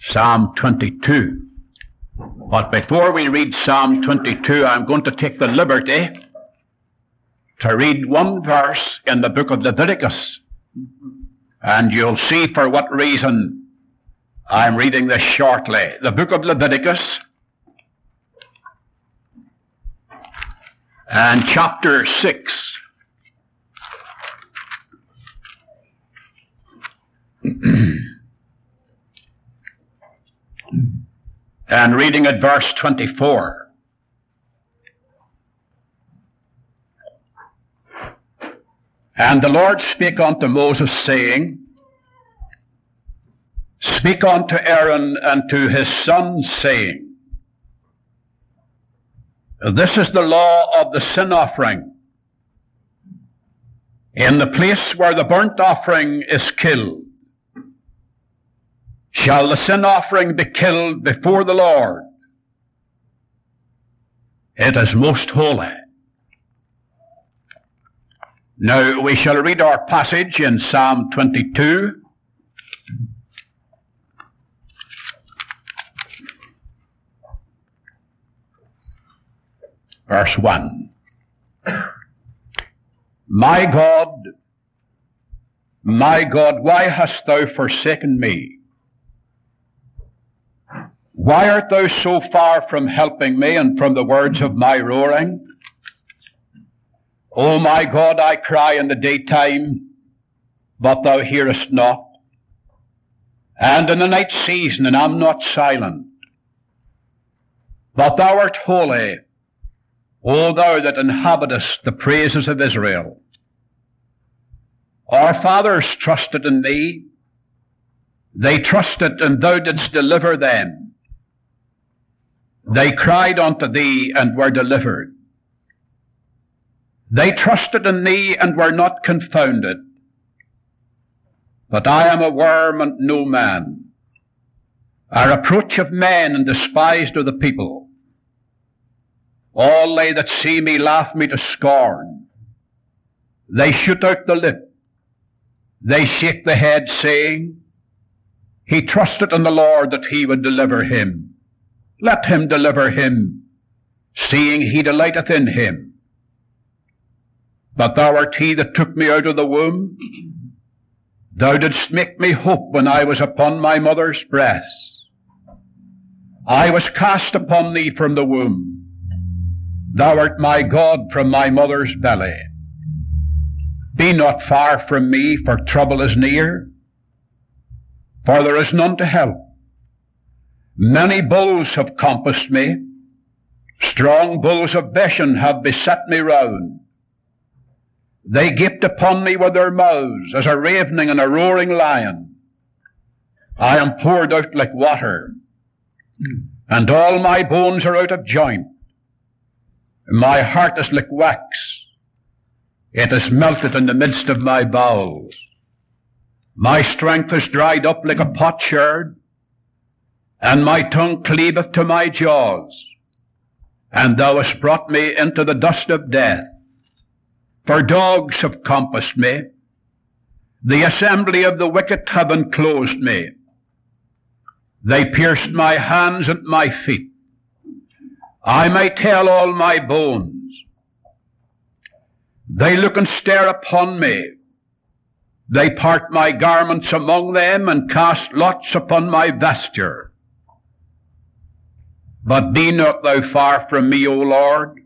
Psalm 22. But before we read Psalm 22, I'm going to take the liberty to read one verse in the book of Leviticus. And you'll see for what reason I'm reading this shortly. The book of Leviticus and chapter 6. And reading at verse 24. And the Lord spake unto Moses, saying, Speak unto Aaron and to his sons, saying, This is the law of the sin offering. In the place where the burnt offering is killed, shall the sin offering be killed before the Lord. It is most holy. Now we shall read our passage in Psalm 22. Verse 1. My God, why hast thou forsaken me? Why art thou so far from helping me and from the words of my roaring? O my God, I cry in the daytime, but thou hearest not, and in the night season, and am not silent. But thou art holy, O thou that inhabitest the praises of Israel. Our fathers trusted in thee. They trusted, and thou didst deliver them. They cried unto thee, and were delivered. They trusted in thee, and were not confounded. But I am a worm and no man, a reproach of men, and despised of the people. All they that see me laugh me to scorn. They shoot out the lip. They shake the head, saying, He trusted in the Lord that he would deliver him. Let him deliver him, seeing he delighteth in him. But thou art he that took me out of the womb. Thou didst make me hope when I was upon my mother's breast. I was cast upon thee from the womb. Thou art my God from my mother's belly. Be not far from me, for trouble is near, for there is none to help. Many bulls have compassed me. Strong bulls of Bashan have beset me round. They gaped upon me with their mouths as a ravening and a roaring lion. I am poured out like water, and all my bones are out of joint. My heart is like wax. It is melted in the midst of my bowels. My strength is dried up like a potsherd, and my tongue cleaveth to my jaws. And thou hast brought me into the dust of death. For dogs have compassed me. The assembly of the wicked have enclosed me. They pierced my hands and my feet. I may tell all my bones. They look and stare upon me. They part my garments among them, and cast lots upon my vesture. But be not thou far from me, O Lord.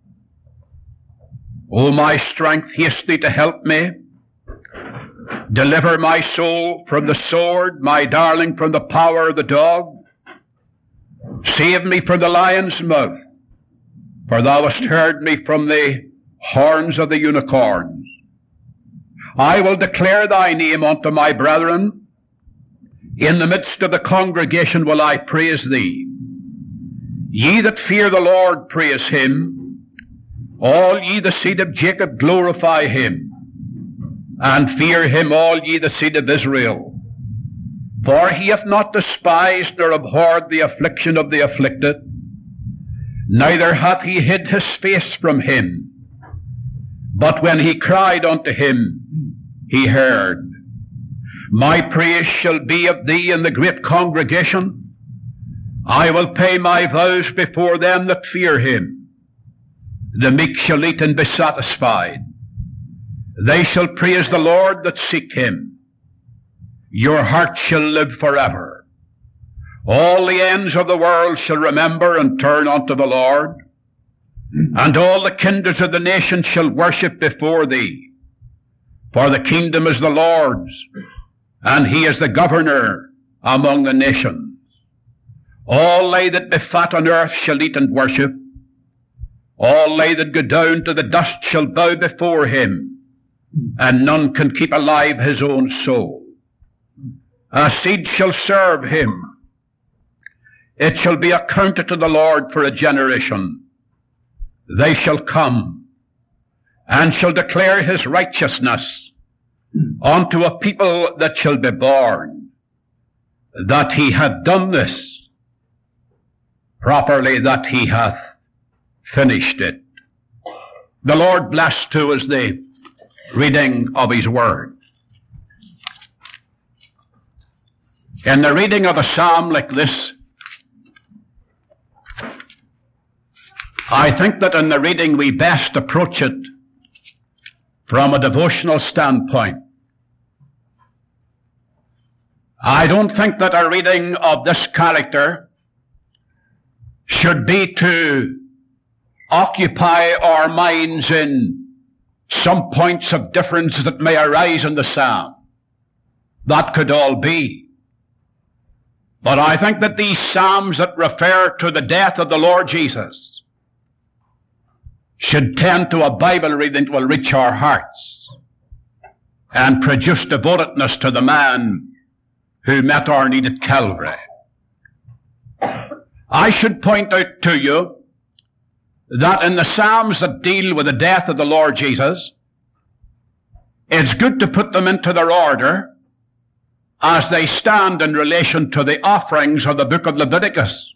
O my strength, haste thee to help me. Deliver my soul from the sword, my darling from the power of the dog. Save me from the lion's mouth, for thou hast heard me from the horns of the unicorns. I will declare thy name unto my brethren. In the midst of the congregation will I praise thee. Ye that fear the Lord, praise him. All ye the seed of Jacob, glorify him. And fear him, all ye the seed of Israel. For he hath not despised nor abhorred the affliction of the afflicted, neither hath he hid his face from him. But when he cried unto him, he heard. My praise shall be of thee in the great congregation. I will pay my vows before them that fear him. The meek shall eat and be satisfied. They shall praise the Lord that seek him. Your heart shall live forever. All the ends of the world shall remember and turn unto the Lord, and all the kindreds of the nations shall worship before thee. For the kingdom is the Lord's, and he is the governor among the nations. All they that be fat on earth shall eat and worship. All they that go down to the dust shall bow before him, and none can keep alive his own soul. A seed shall serve him. It shall be accounted to the Lord for a generation. They shall come and shall declare his righteousness unto a people that shall be born, that he hath done this properly, that he hath finished it. The Lord bless to us the reading of his word. In the reading of a psalm like this, I think that in the reading we best approach it from a devotional standpoint. I don't think that a reading of this character should be to occupy our minds in some points of difference that may arise in the psalm. That could all be. But I think that these psalms that refer to the death of the Lord Jesus should tend to a Bible reading that will reach our hearts and produce devotedness to the man who met our need at Calvary. I should point out to you that in the Psalms that deal with the death of the Lord Jesus, it's good to put them into their order as they stand in relation to the offerings of the book of Leviticus.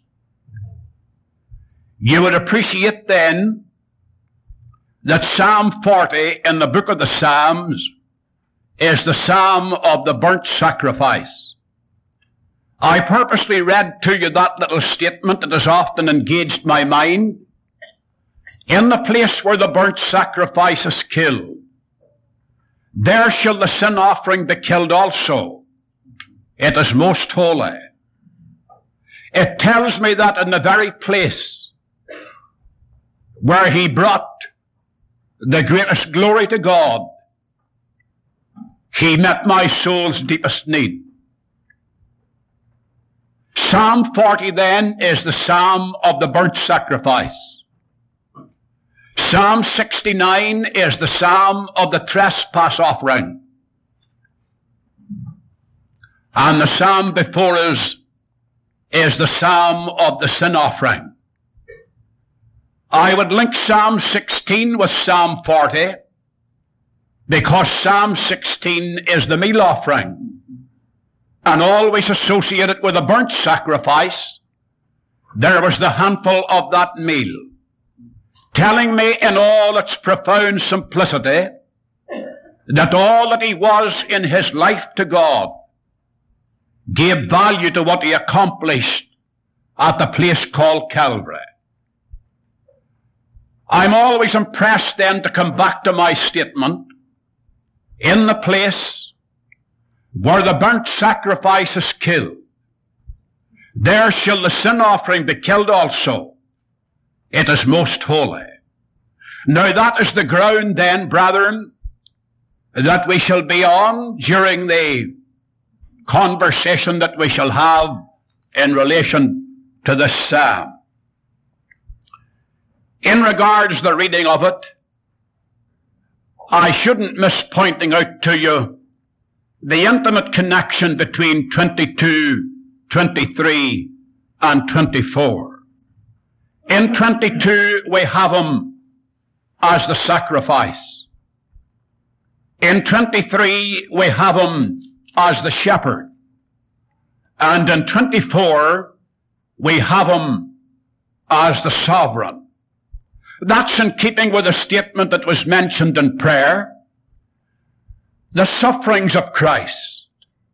You would appreciate then that Psalm 40 in the book of the Psalms is the psalm of the burnt sacrifice. I purposely read to you that little statement that has often engaged my mind. In the place where the burnt sacrifice is killed, there shall the sin offering be killed also. It is most holy. It tells me that in the very place where he brought the greatest glory to God, he met my soul's deepest need. Psalm 40 then is the psalm of the burnt sacrifice. Psalm 69 is the psalm of the trespass offering. And the psalm before us is the psalm of the sin offering. I would link Psalm 16 with Psalm 40 because Psalm 16 is the meal offering, and always associated with a burnt sacrifice, there was the handful of that meal, telling me in all its profound simplicity that all that he was in his life to God gave value to what he accomplished at the place called Calvary. I'm always impressed then to come back to my statement, in the place where the burnt sacrifice is killed, there shall the sin offering be killed also. It is most holy. Now that is the ground then, brethren, that we shall be on during the conversation that we shall have in relation to this psalm. In regards to the reading of it, I shouldn't miss pointing out to you the intimate connection between 22, 23, and 24. In 22, we have him as the sacrifice. In 23, we have him as the shepherd. And in 24, we have him as the sovereign. That's in keeping with the statement that was mentioned in prayer. The sufferings of Christ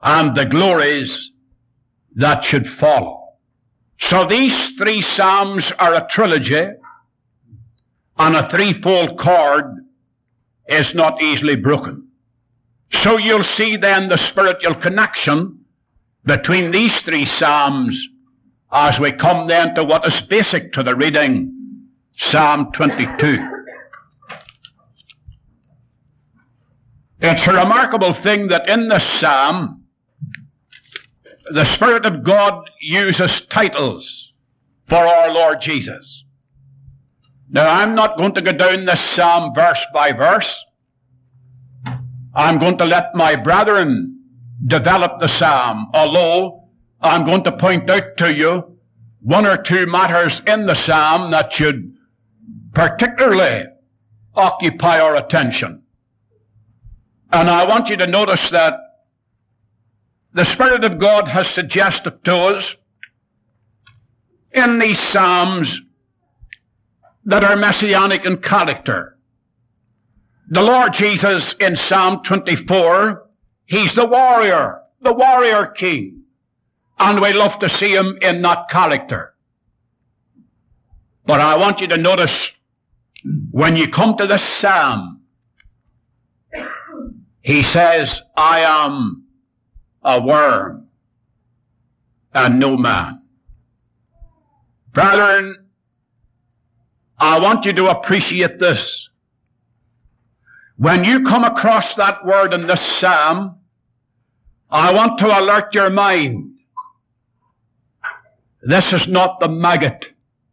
and the glories that should follow. So these three psalms are a trilogy, and a threefold chord is not easily broken. So you'll see then the spiritual connection between these three psalms as we come then to what is basic to the reading, Psalm 22. It's a remarkable thing that in this psalm, the Spirit of God uses titles for our Lord Jesus. Now, I'm not going to go down this psalm verse by verse. I'm going to let my brethren develop the psalm, although I'm going to point out to you one or two matters in the psalm that should particularly occupy our attention. And I want you to notice that the Spirit of God has suggested to us in these psalms that are messianic in character. The Lord Jesus in Psalm 24, he's the warrior king. And we love to see him in that character. But I want you to notice when you come to this psalm, he says, I am a worm and no man. Brethren, I want you to appreciate this. When you come across that word in this psalm, I want to alert your mind. This is not the maggot.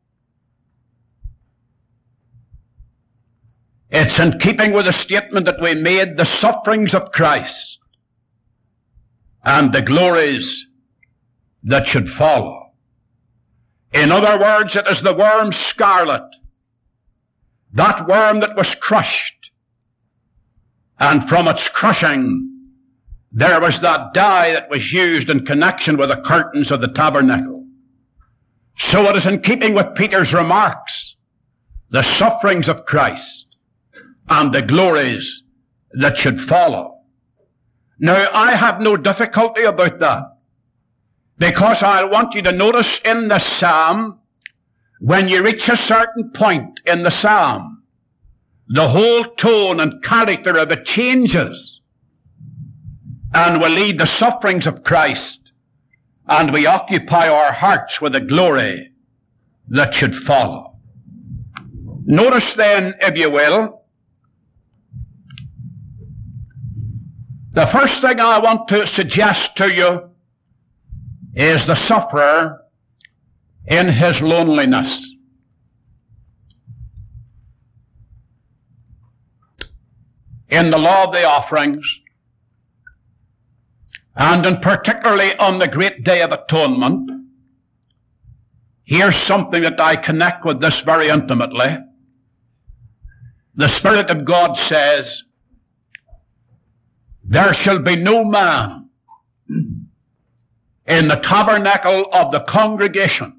It's in keeping with the statement that we made, the sufferings of Christ and the glories that should follow. In other words, it is the worm scarlet, that worm that was crushed. And from its crushing, there was that dye that was used in connection with the curtains of the tabernacle. So it is in keeping with Peter's remarks, the sufferings of Christ and the glories that should follow. Now, I have no difficulty about that, because I want you to notice in the psalm, when you reach a certain point in the psalm, the whole tone and character of it changes, and will lead the sufferings of Christ, and we occupy our hearts with the glory that should follow. Notice then, if you will, the first thing I want to suggest to you is the sufferer in his loneliness. In the law of the offerings, and in particularly on the great day of atonement, here's something that I connect with this very intimately. The Spirit of God says, there shall be no man in the tabernacle of the congregation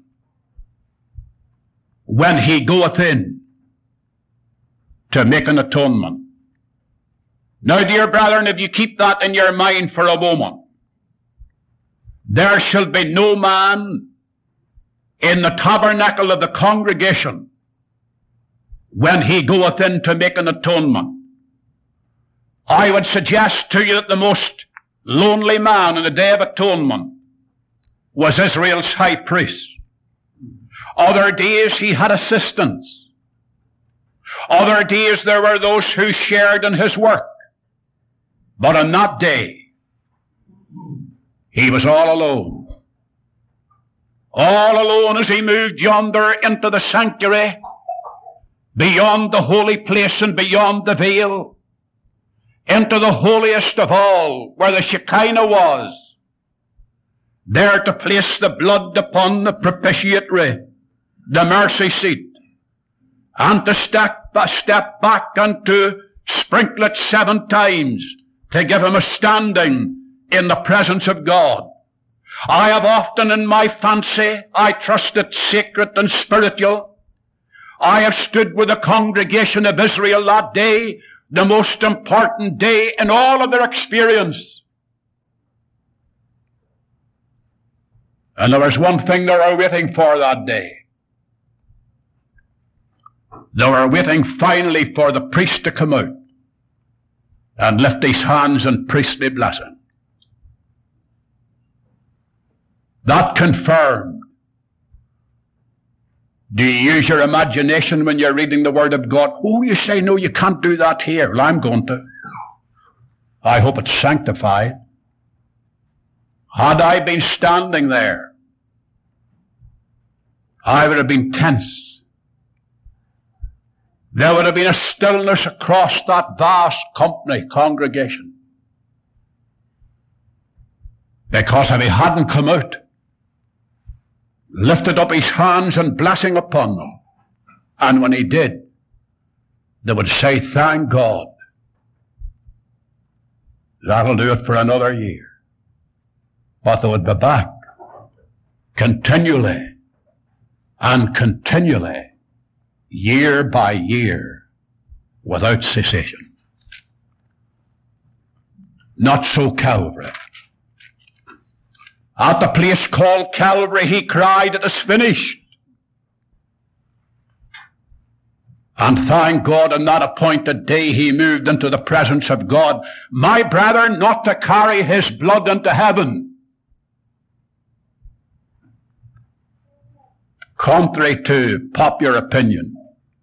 when he goeth in to make an atonement. Now, dear brethren, if you keep that in your mind for a moment, there shall be no man in the tabernacle of the congregation when he goeth in to make an atonement. I would suggest to you that the most lonely man in the Day of Atonement was Israel's high priest. Other days he had assistants. Other days there were those who shared in his work. But on that day, he was all alone. All alone as he moved yonder into the sanctuary, beyond the holy place and beyond the veil, into the holiest of all, where the Shekinah was, there to place the blood upon the propitiatory, the mercy seat, and to step back and to sprinkle it 7 times to give him a standing in the presence of God. I have often in my fancy, I trust it sacred and spiritual, I have stood with the congregation of Israel that day, the most important day in all of their experience. And there was one thing they were waiting for that day. They were waiting finally for the priest to come out and lift his hands in priestly blessing. That confirmed. Do you use your imagination when you're reading the Word of God? Oh, you say, no, you can't do that here. Well, I'm going to. I hope it's sanctified. Had I been standing there, I would have been tense. There would have been a stillness across that vast congregation. Because if he hadn't come out, lifted up his hands and blessing upon them, and when he did, they would say, thank God. That'll do it for another year. But they would be back continually and continually, year by year, without cessation. Not so Calvary. At the place called Calvary, he cried, it is finished. And thank God, on that appointed day, he moved into the presence of God. My brother, not to carry his blood into heaven. Contrary to popular opinion,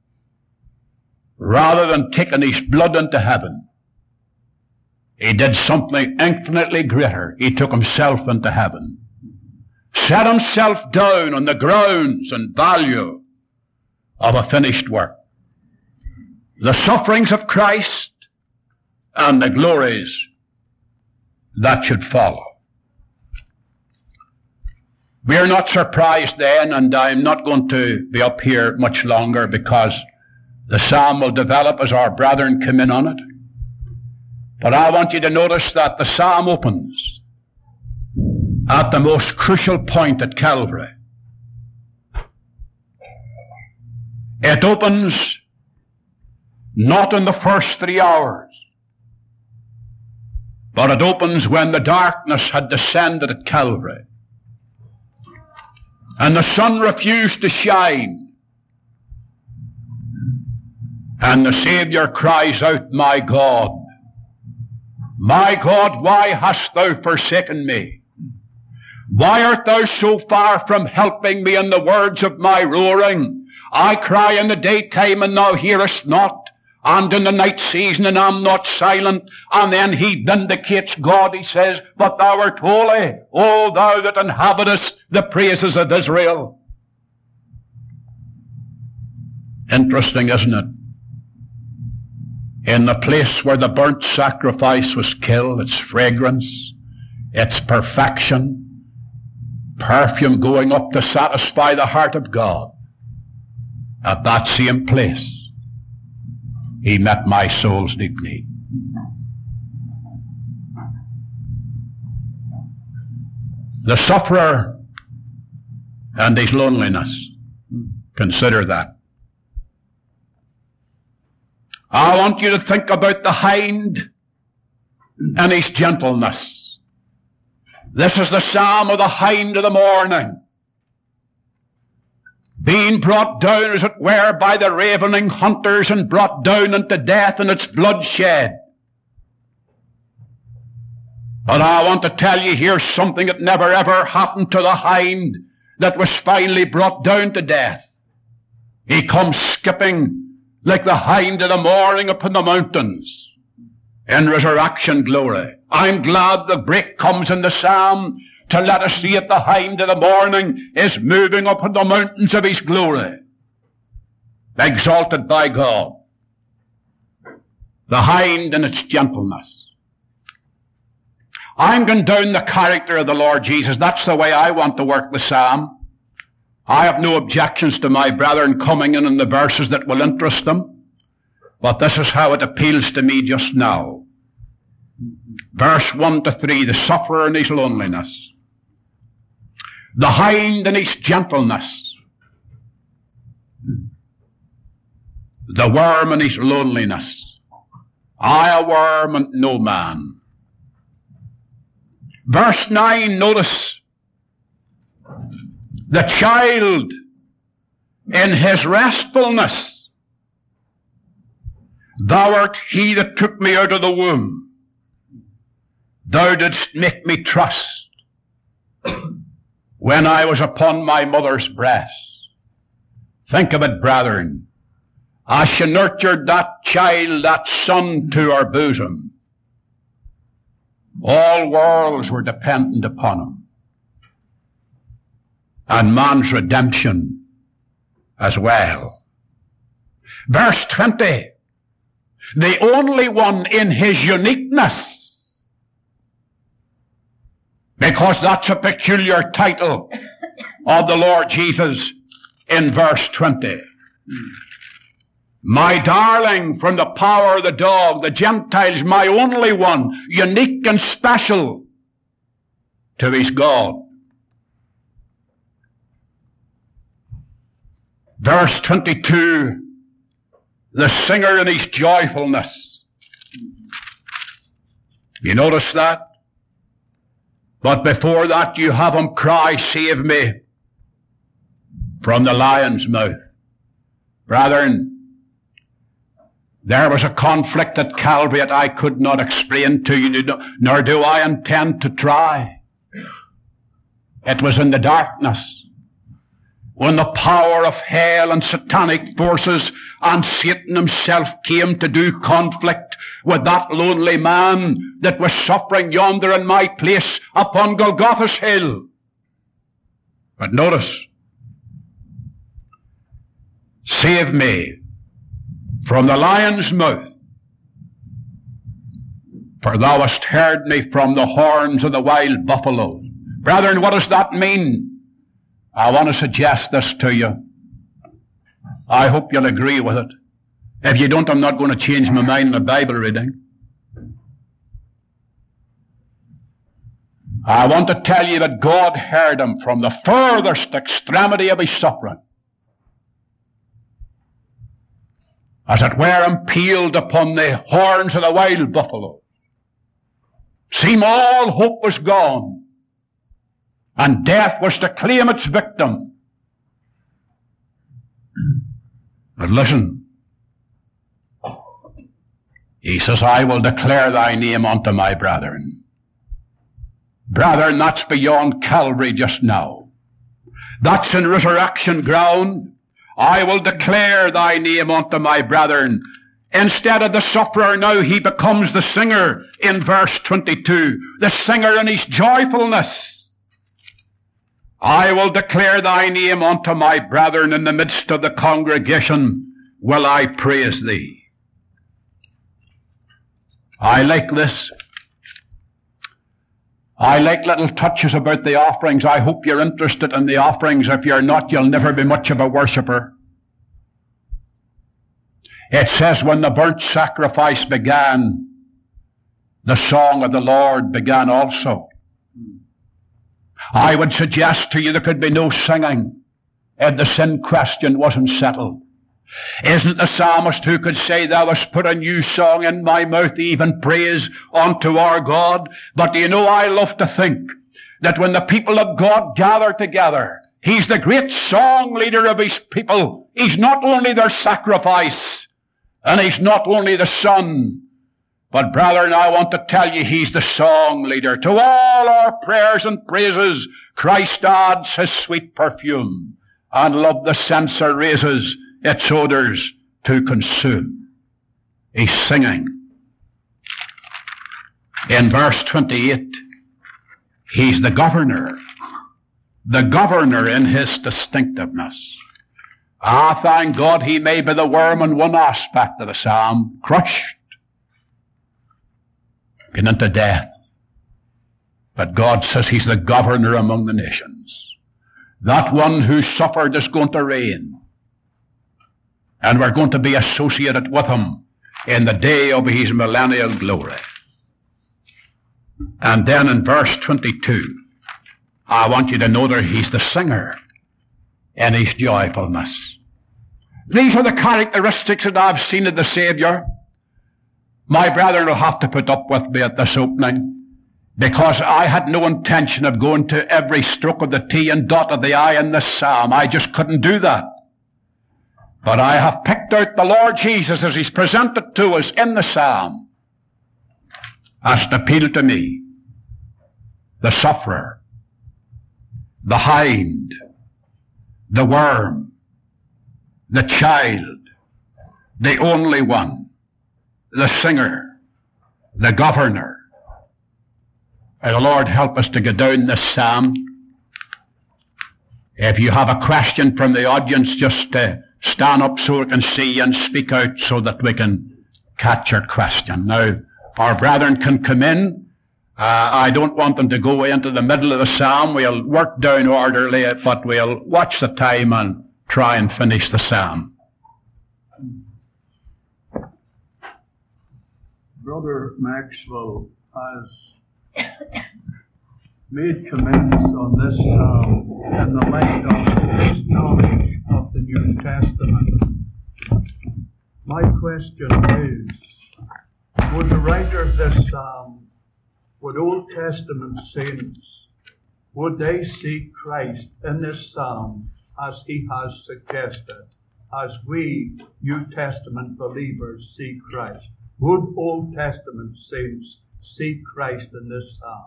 rather than taking his blood into heaven, he did something infinitely greater. He took himself into heaven, set himself down on the grounds and value of a finished work. The sufferings of Christ and the glories that should follow. We are not surprised then, and I'm not going to be up here much longer because the psalm will develop as our brethren come in on it. But I want you to notice that the psalm opens at the most crucial point at Calvary. It opens not in the first 3 hours, but it opens when the darkness had descended at Calvary and the sun refused to shine, and the Savior cries out, my God, why hast thou forsaken me? Why art thou so far from helping me in the words of my roaring? I cry in the daytime, and thou hearest not, and in the night season, and I'm not silent. And then he vindicates God. He says, but thou art holy, O thou that inhabitest the praises of Israel. Interesting, isn't it? In the place where the burnt sacrifice was killed, its fragrance, its perfection, perfume going up to satisfy the heart of God, at that same place, he met my soul's deep need. The sufferer and his loneliness. Consider that. I want you to think about the hind and his gentleness. This is the psalm of the hind of the morning, being brought down, as it were, by the ravening hunters and brought down into death and its bloodshed. But I want to tell you here something that never ever happened to the hind that was finally brought down to death. He comes skipping like the hind of the morning upon the mountains in resurrection glory. I'm glad the break comes in the psalm to let us see that the hind of the morning is moving up on the mountains of his glory, exalted by God. The hind in its gentleness. I'm going down the character of the Lord Jesus. That's the way I want to work the psalm. I have no objections to my brethren coming in the verses that will interest them, but this is how it appeals to me just now. Verse 1 to 3, the sufferer in his loneliness. The hind in his gentleness. The worm in his loneliness. I a worm and no man. Verse 9, notice The child in his restfulness. Thou art he that took me out of the womb. Thou didst make me trust when I was upon my mother's breast. Think of it, brethren. As she nurtured that child, that son to her bosom, all worlds were dependent upon him. And man's redemption as well. Verse 20. The only one in his uniqueness, because that's a peculiar title of the Lord Jesus in verse 20. My darling from the power of the dog, the Gentiles, my only one, unique and special to his God. Verse 22, the singer in his joyfulness. You notice that? But before that you have him cry, save me from the lion's mouth. Brethren, there was a conflict at Calvary that I could not explain to you, nor do I intend to try. It was in the darkness, when the power of hell and satanic forces and Satan himself came to do conflict with that lonely man that was suffering yonder in my place upon Golgotha's hill. But notice, save me from the lion's mouth, for thou hast heard me from the horns of the wild buffalo. Brethren, what does that mean? I want to suggest this to you. I hope you'll agree with it. If you don't, I'm not going to change my mind in the Bible reading. I want to tell you that God heard him from the furthest extremity of his suffering, as it were impaled upon the horns of the wild buffalo. Seemed all hope was gone, and death was to claim its victim. But listen, he says, I will declare thy name unto my brethren. Brethren, that's beyond Calvary just now. That's in resurrection ground. I will declare thy name unto my brethren. Instead of the sufferer, now he becomes the singer in verse 22. The singer in his joyfulness. I will declare thy name unto my brethren. In the midst of the congregation will I praise thee. I like this. I like little touches about the offerings. I hope you're interested in the offerings. If you're not, you'll never be much of a worshipper. It says, when the burnt sacrifice began, the song of the Lord began also. I would suggest to you there could be no singing if the sin question wasn't settled. Isn't the psalmist who could say, thou hast put a new song in my mouth, even praise unto our God? But do you know, I love to think that when the people of God gather together, he's the great song leader of his people. He's not only their sacrifice, and he's not only the son, but brethren, I want to tell you, he's the song leader. To all our prayers and praises, Christ adds his sweet perfume, and love the censer raises its odors to consume. He's singing. In verse 28, he's the governor in his distinctiveness. Thank God he may be the worm in one aspect of the psalm, crushed, going into death. But God says he's the governor among the nations. That one who suffered is going to reign. And we're going to be associated with him in the day of his millennial glory. And then in verse 22, I want you to know that he's the singer in his joyfulness. These are the characteristics that I've seen of the Savior. My brethren will have to put up with me at this opening. because I had no intention of going to every stroke of the T and dot of the I in this psalm. I just couldn't do that. But I have picked out the Lord Jesus as he's presented to us in the psalm as an appeal to me, the sufferer, the hind, the worm, the child, the only one, the singer, the governor. May the Lord help us to get down this psalm. If you have a question from the audience, just stand up so we can see and speak out so that we can catch your question. Now, our brethren can come in. I don't want them to go into the middle of the psalm. We'll work down orderly, but we'll watch the time and try and finish the psalm. Brother Maxwell has made comments on this psalm in the light of his knowledge of the New Testament. My question is, would the writer of this psalm, would Old Testament saints, would they see Christ in this psalm as he has suggested, as we New Testament believers see Christ? Would Old Testament saints see Christ in this psalm?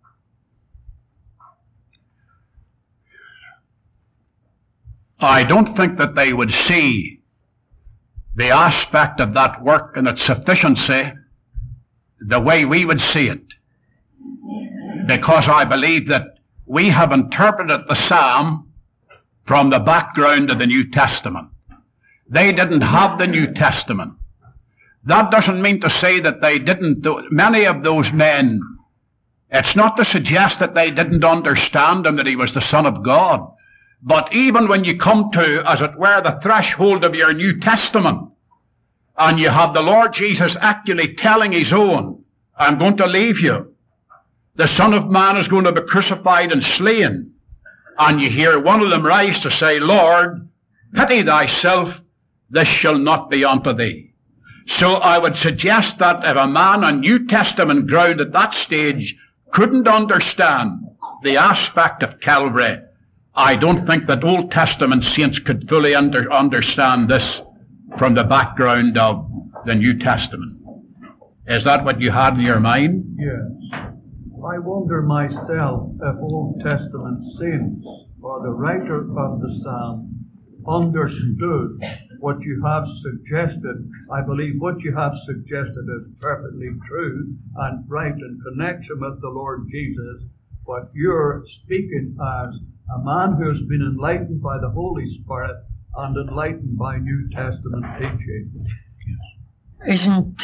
I don't think that they would see the aspect of that work and its sufficiency the way we would see it, because I believe that we have interpreted the psalm from the background of the New Testament. They didn't have the New Testament. That doesn't mean to say that they didn't. Many of those men, it's not to suggest that they didn't understand him, that he was the Son of God. But even when you come to, as it were, the threshold of your New Testament, and you have the Lord Jesus actually telling his own, I'm going to leave you. The Son of Man is going to be crucified and slain. And you hear one of them rise to say, Lord, pity thyself, this shall not be unto thee. So I would suggest that if a man on New Testament ground at that stage couldn't understand the aspect of Calvary, I don't think that Old Testament saints could fully understand this from the background of the New Testament. Is that what you had in your mind? Yes. I wonder myself if Old Testament saints or the writer of the psalm understood what you have suggested. I believe what you have suggested is perfectly true and right in connection with the Lord Jesus, but you're speaking as a man who has been enlightened by the Holy Spirit and enlightened by New Testament teaching. Isn't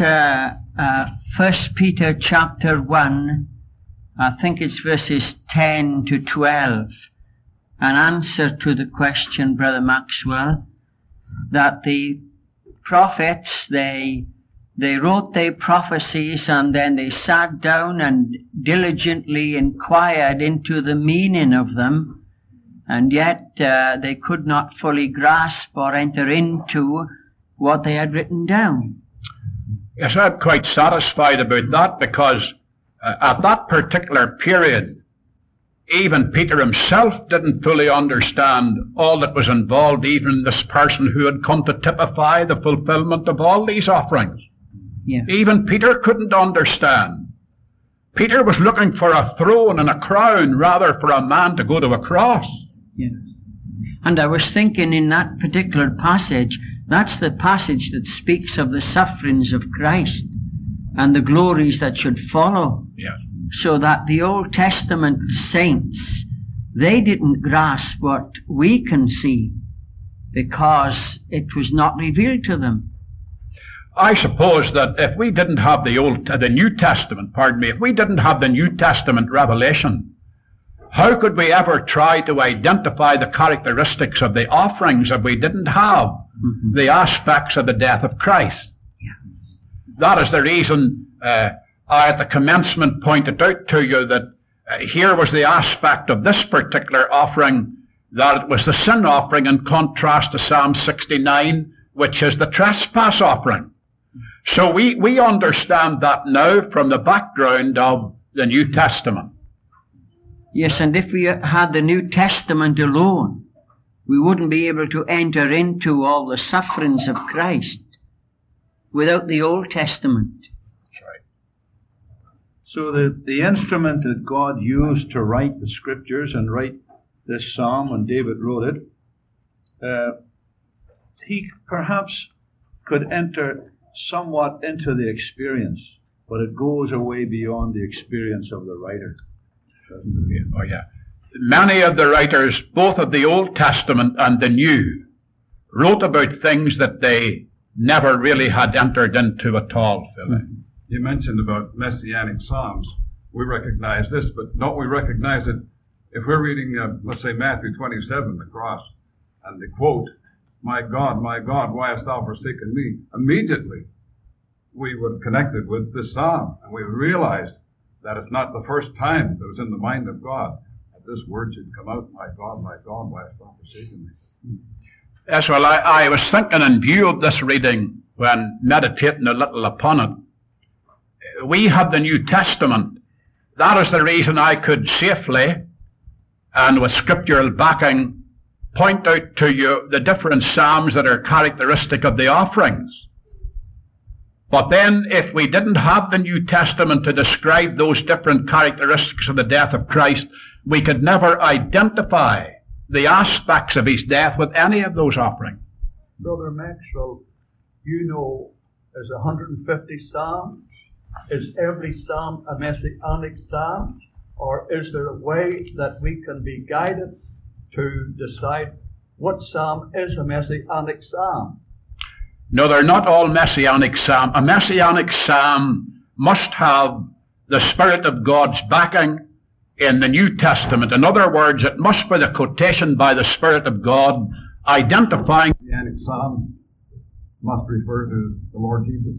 1 Peter chapter 1, I think it's verses 10 to 12, an answer to the question, Brother Maxwell, that the prophets, they wrote their prophecies and then they sat down and diligently inquired into the meaning of them, and yet they could not fully grasp or enter into what they had written down. Yes, I'm quite satisfied about that, because at that particular period, even Peter himself didn't fully understand all that was involved, even this person who had come to typify the fulfillment of all these offerings. Yeah. Even Peter couldn't understand. Peter was looking for a throne and a crown rather for a man to go to a cross. Yes. And I was thinking in that particular passage, that's the passage that speaks of the sufferings of Christ and the glories that should follow. Yes. So that the Old Testament saints, they didn't grasp what we can see because it was not revealed to them. I suppose that if we didn't have the New Testament, if we didn't have the New Testament revelation, how could we ever try to identify the characteristics of the offerings if we didn't have the aspects of the death of Christ? Yeah. That is the reason I at the commencement pointed out to you that here was the aspect of this particular offering, that it was the sin offering in contrast to Psalm 69, which is the trespass offering. So we understand that now from the background of the New Testament. Yes, and if we had the New Testament alone, we wouldn't be able to enter into all the sufferings of Christ without the Old Testament. That's right. So the instrument that God used to write the scriptures and write this psalm when David wrote it, he perhaps could enter somewhat into the experience, but it goes away beyond the experience of the writer. Oh, yeah. Many of the writers, both of the Old Testament and the New, wrote about things that they never really had entered into at all, Philip. You mentioned about messianic psalms. We recognize this, but don't we recognize it if we're reading, let's say, Matthew 27, the cross, and the quote, my God, why hast thou forsaken me?" Immediately, we would connect it with this psalm, and we would realize that it's not the first time that was in the mind of God that this word should come out, my God, why hast thou forsaken me? Yes, well, I was thinking in view of this reading, when meditating a little upon it, we have the New Testament. That is the reason I could safely, and with scriptural backing, point out to you the different psalms that are characteristic of the offerings. But then, if we didn't have the New Testament to describe those different characteristics of the death of Christ, we could never identify the aspects of his death with any of those offerings. Brother Maxwell, you know, there's 150 psalms. Is every psalm a messianic psalm? Or is there a way that we can be guided to decide what psalm is a messianic psalm? No, they're not all messianic psalms. A messianic psalm must have the Spirit of God's backing in the New Testament. In other words, it must be the quotation by the Spirit of God identifying. The messianic psalm must refer to the Lord Jesus.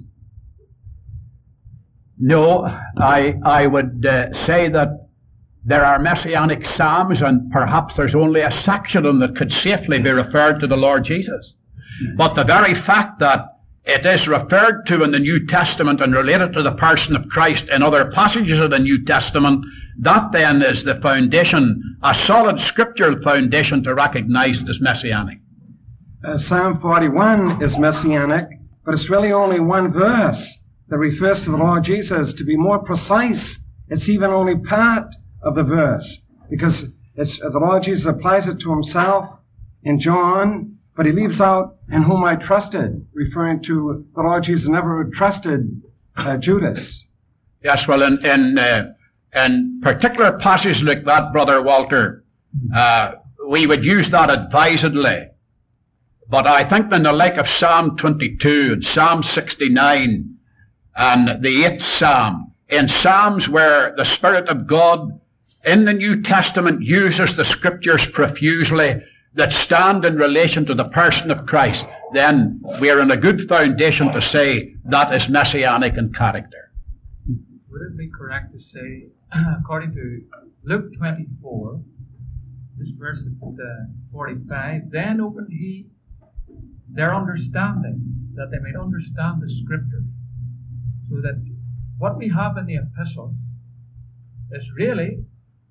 No, I would say that there are messianic psalms, and perhaps there's only a section of them that could safely be referred to the Lord Jesus. But the very fact that it is referred to in the New Testament and related to the person of Christ in other passages of the New Testament, that then is the foundation, a solid scriptural foundation to recognize it as messianic. Psalm 41 is messianic, but it's really only one verse that refers to the Lord Jesus. To be more precise, it's even only part of the verse, because it's the Lord Jesus applies it to himself in John, but he leaves out "in whom I trusted," referring to the Lord Jesus never trusted Judas. Yes, well, in particular passages like that, Brother Walter, we would use that advisedly. But I think in the like of Psalm 22 and Psalm 69 and the 8th Psalm, in Psalms where the Spirit of God in the New Testament uses the scriptures profusely that stand in relation to the person of Christ, then we are in a good foundation to say that is messianic in character. Would it be correct to say, according to Luke 24, this verse 45, then opened he their understanding, that they might understand the scriptures, so that what we have in the epistles is really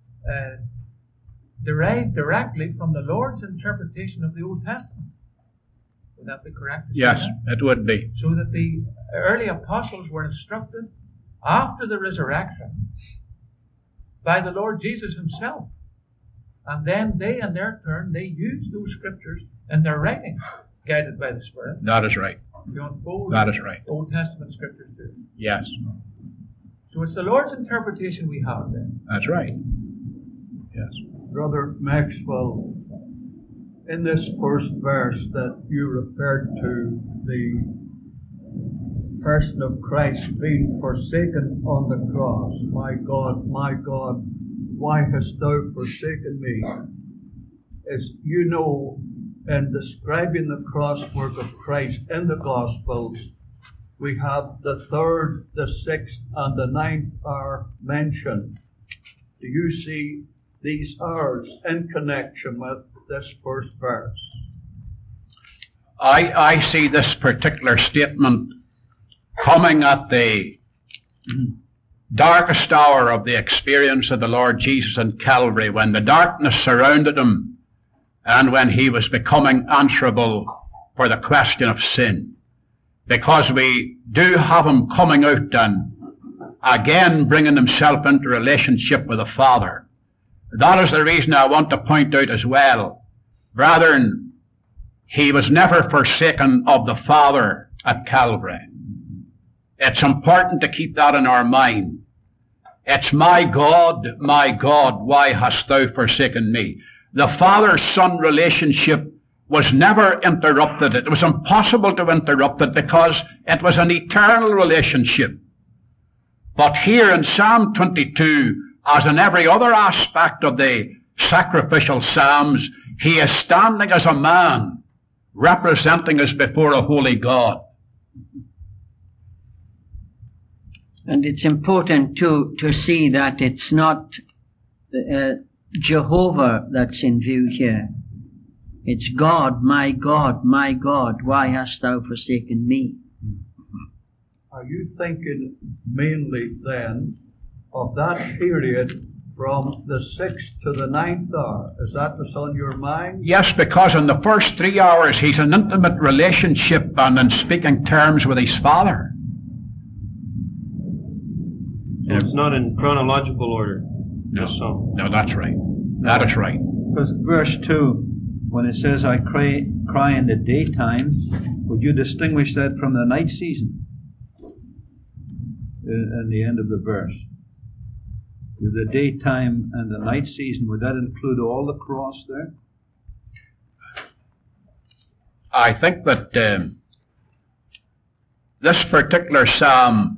derived directly from the Lord's interpretation of the Old Testament. Would that be correct to say Yes, that? it would be. So that the early apostles were instructed after the resurrection by the Lord Jesus himself. And then they, in their turn, they used those scriptures in their writing, guided by the Spirit. That is right. To unfold That is right. Old Testament scriptures too. Yes, So it's the Lord's interpretation we have then. that's right. Yes. Brother Maxwell, in this first verse that you referred to, the person of Christ being forsaken on the cross, my God, why hast thou forsaken me? As you know, in describing the cross work of Christ in the Gospels, we have the 3rd, the 6th, and the 9th hour mentioned. Do you see these hours in connection with this first verse? I see this particular statement coming at the darkest hour of the experience of the Lord Jesus in Calvary, when the darkness surrounded him and when he was becoming answerable for the question of sin. Because we do have him coming out and again bringing himself into relationship with the Father. That is the reason I want to point out as well, brethren, he was never forsaken of the Father at Calvary. It's important to keep that in our mind. It's my God, why hast thou forsaken me? The Father-Son relationship was never interrupted. It was impossible to interrupt it because it was an eternal relationship. But here in Psalm 22, as in every other aspect of the sacrificial psalms, he is standing as a man, representing us before a holy God. And it's important to see that it's not Jehovah that's in view here. It's God, my God, why hast thou forsaken me? Are you thinking mainly then of that period from the 6th to the 9th hour? Is that what's on your mind? Yes, because in the first 3 hours he's in intimate relationship and in speaking terms with his Father. And it's not in chronological order. No, that's right. That is right. Because verse 2, when it says, I cry in the daytime, would you distinguish that from the night season? In the end of the verse. The daytime and the night season, would that include all the cross there? I think that this particular psalm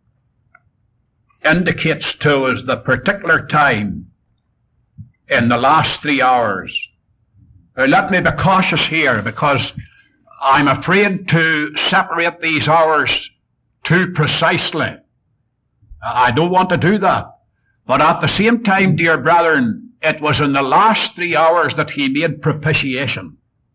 indicates to us the particular time in the last 3 hours. Let me be cautious here, because I'm afraid to separate these hours too precisely. I don't want to do that. But at the same time, dear brethren, it was in the last 3 hours that he made propitiation.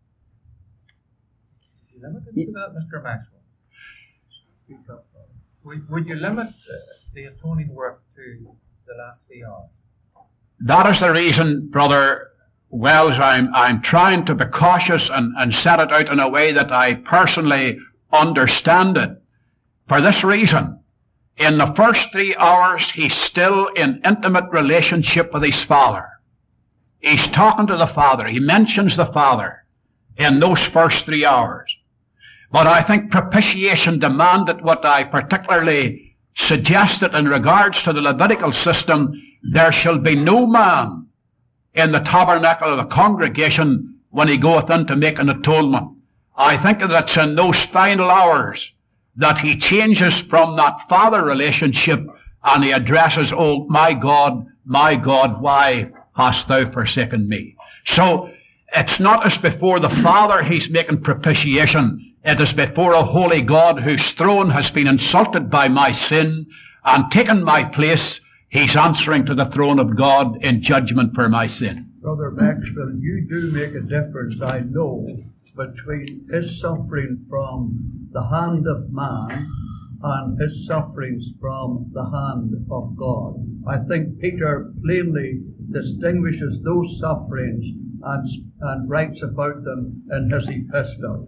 Limited to that, Mr. Maxwell? Speak up. Would you limit the atoning work to the last 3 hours? That is the reason, Brother Wells, I'm trying to be cautious and set it out in a way that I personally understand it. For this reason, in the first 3 hours, he's still in intimate relationship with his Father. He's talking to the Father. He mentions the Father in those first 3 hours. But I think propitiation demanded what I particularly suggested in regards to the Levitical system. There shall be no man in the tabernacle of the congregation when he goeth in to make an atonement. I think that it's in those final hours that he changes from that Father relationship and he addresses, oh, my God, why hast thou forsaken me? So it's not as before the Father he's making propitiation. It is before a holy God whose throne has been insulted by my sin and taken my place. He's answering to the throne of God in judgment for my sin. Brother Maxwell, you do make a difference, I know, between his suffering from the hand of man and his sufferings from the hand of God. I think Peter plainly distinguishes those sufferings and writes about them in his epistle.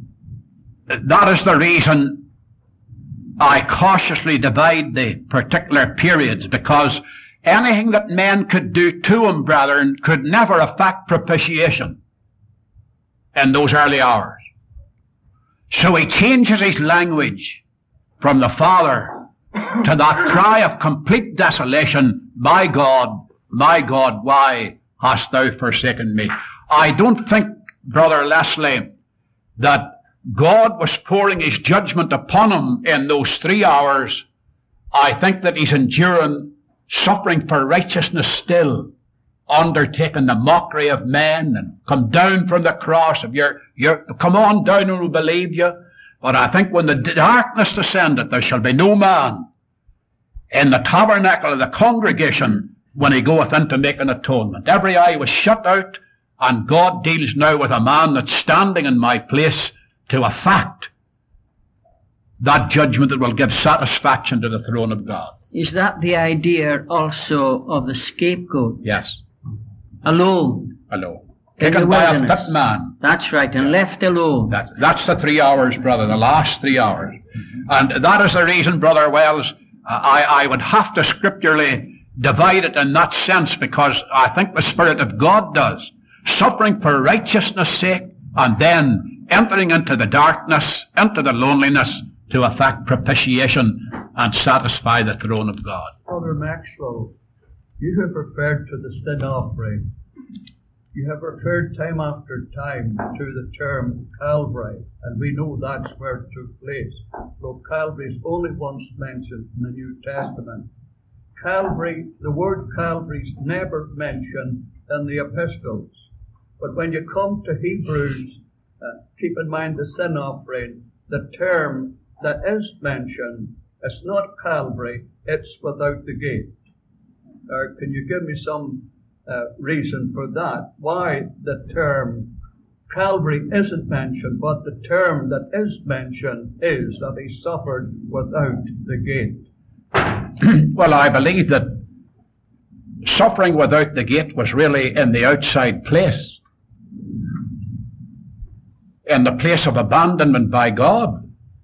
That is the reason I cautiously divide the particular periods, because anything that men could do to him, brethren, could never affect propitiation in those early hours. So he changes his language from the Father to that cry of complete desolation, my God, why hast thou forsaken me? I don't think, Brother Leslie, that God was pouring his judgment upon him in those 3 hours. I think that he's enduring suffering for righteousness still, undertaking the mockery of men, and come down from the cross of come on down and we'll believe you. But I think when the darkness descended, there shall be no man in the tabernacle of the congregation when he goeth in to make an atonement. Every eye was shut out, and God deals now with a man that's standing in my place to effect that judgment that will give satisfaction to the throne of God. Is that the idea also of the scapegoat? Yes, Alone. alone. In Taken the by a wilderness. fit man. That's right, and left alone. That's the 3 hours, brother, the last 3 hours. And that is the reason, Brother Wells, I would have to scripturally divide it in that sense, because I think the Spirit of God does. Suffering for righteousness' sake, and then entering into the darkness, into the loneliness, to effect propitiation and satisfy the throne of God. Brother Maxwell, you have referred to the sin offering. You have referred time after time to the term Calvary, and we know that's where it took place. Though Calvary is only once mentioned in the New Testament. Calvary, the word Calvary is never mentioned in the epistles. But when you come to Hebrews, keep in mind the sin offering, the term that is mentioned, it's not Calvary, it's without the gate. Can you give me some reason for that? Why the term Calvary isn't mentioned, but the term that is mentioned is that he suffered without the gate? Well, I believe that suffering without the gate was really in the outside place, in the place of abandonment by God.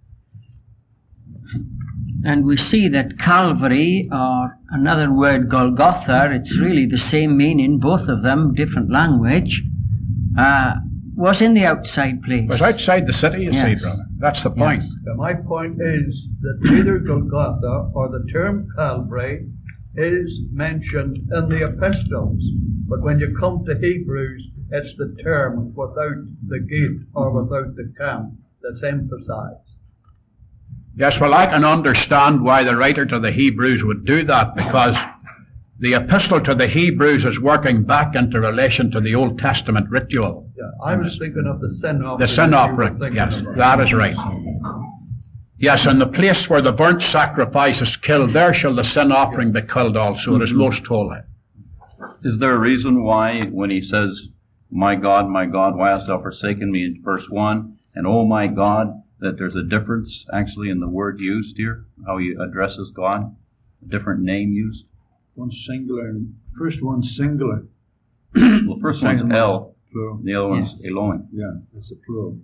And we see that Calvary, or another word, Golgotha, it's really the same meaning, both of them, different language, was in the outside place. It was outside the city, you see, brother. That's the point. Yes. My point is that neither Golgotha or the term Calvary is mentioned in the epistles. But when you come to Hebrews, it's the term without the gate or without the camp that's emphasized. Yes, well, I can understand why the writer to the Hebrews would do that, because the epistle to the Hebrews is working back into relation to the Old Testament ritual. Yeah, I was thinking of the sin offering. The sin offering, yes, that is right. Yes, and the place where the burnt sacrifice is killed, there shall the sin offering be killed also. It is most holy. Is there a reason why, when he says, my God, why hast thou forsaken me in verse 1, and oh my God, that there's a difference actually in the word used here, how he addresses God, a different name used? One's singular, and first one's singular. Well, first one's El, Plural. the other one's Elohim. Yeah, that's a plural.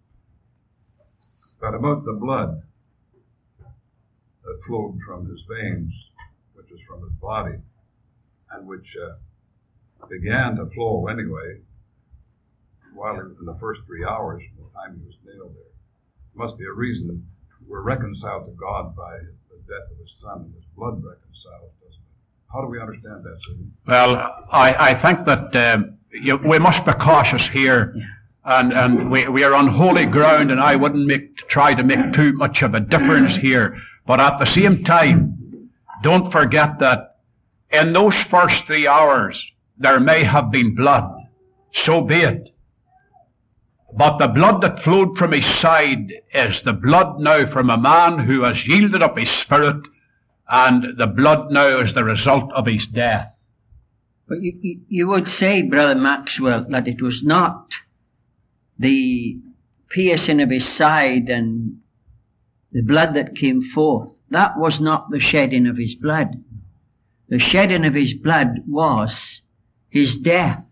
But about the blood that flowed from his veins, which is from his body, and which began to flow anyway, while in the first 3 hours from the time he was nailed there. Must be a reason we're reconciled to God by the death of his son, and his blood reconciles, doesn't it? How do we understand that, Sidney? Well, I think that we must be cautious here, and we are on holy ground, and I wouldn't try to make too much of a difference here. But at the same time, don't forget that in those first 3 hours, there may have been blood. So be it. But the blood that flowed from his side is the blood now from a man who has yielded up his spirit, and the blood now is the result of his death. But you would say, Brother Maxwell, that it was not the piercing of his side and the blood that came forth. That was not the shedding of his blood. The shedding of his blood was his death.